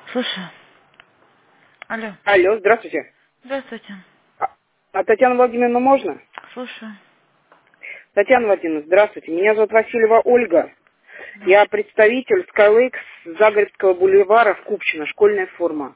Слушай. Алло. Алло, здравствуйте. Здравствуйте. А Татьяна Владимировна можно? Слушаю. Татьяна Владимировна, здравствуйте. Меня зовут Васильева Ольга. Я представитель Skylake с Загородского бульвара в Купчино, школьная форма.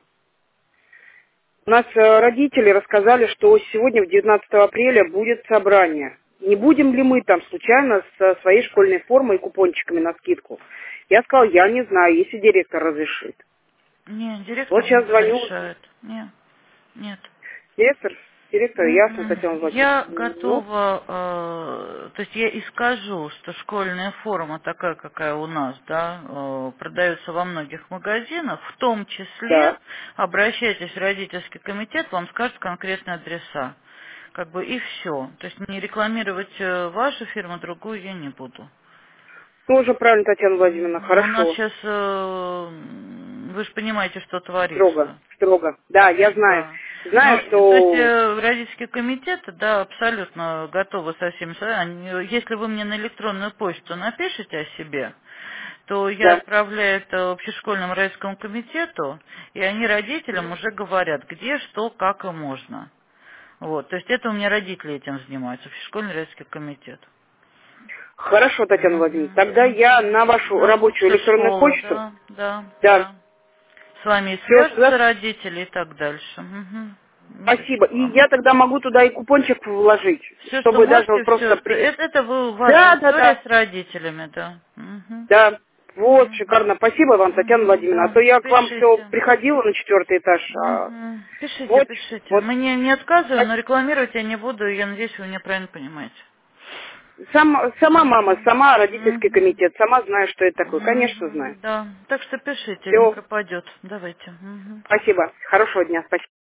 У нас родители рассказали, что сегодня, в 19 апреля, будет собрание. Не будем ли мы там случайно со своей школьной формой и купончиками на скидку? Я сказала, я не знаю, если директор разрешит. Нет, Вот директор не сейчас звоню. разрешает. Нет. Нет. Директор, ясно, Татьяна Я Владимировна. Ну, готова, то есть я и скажу, что школьная форма такая, какая у нас, да, продается во многих магазинах, в том числе да. обращайтесь в родительский комитет, вам скажут конкретные адреса. Как бы и все. То есть не рекламировать вашу фирму, другую я не буду. Тоже правильно, Татьяна Владимировна, У нас хорошо. сейчас, вы же понимаете, что Строго, творится. строго. Да, я знаю. Да. Знаю, Ну, то есть что... родительские комитеты, да, абсолютно готовы со всеми. Если вы мне на электронную почту напишите о себе, то я Да. отправляю это общешкольному родительскому комитету, и они родителям уже говорят, где, что, как и можно. Вот, то есть это у меня родители этим занимаются, общешкольный родительский комитет. Хорошо, Татьяна Владимировна. Тогда я на вашу На рабочую лучшую электронную школу, почту... да, да, Да. да. С вами и Все, свяжутся тогда родители и так дальше. Ну, спасибо. И я тогда могу туда и купончик вложить, все, что чтобы даже вот можете, все, просто что... при... Это ваша Да, да, история да. с родителями, да. Да. Вот, шикарно. Спасибо вам, Татьяна Владимировна. А Да, то я к вам все пишите. приходила на 4-й этаж. Пишите, Вот, пишите. вот. Мы не отказываем, но рекламировать я не буду, и я надеюсь, вы меня правильно понимаете. Сама мама, сама родительский комитет, сама знаю, что это такое. Конечно, знаю. Да, так что пишите, не Все, пропадет. Давайте. спасибо. Хорошего дня. Спасибо.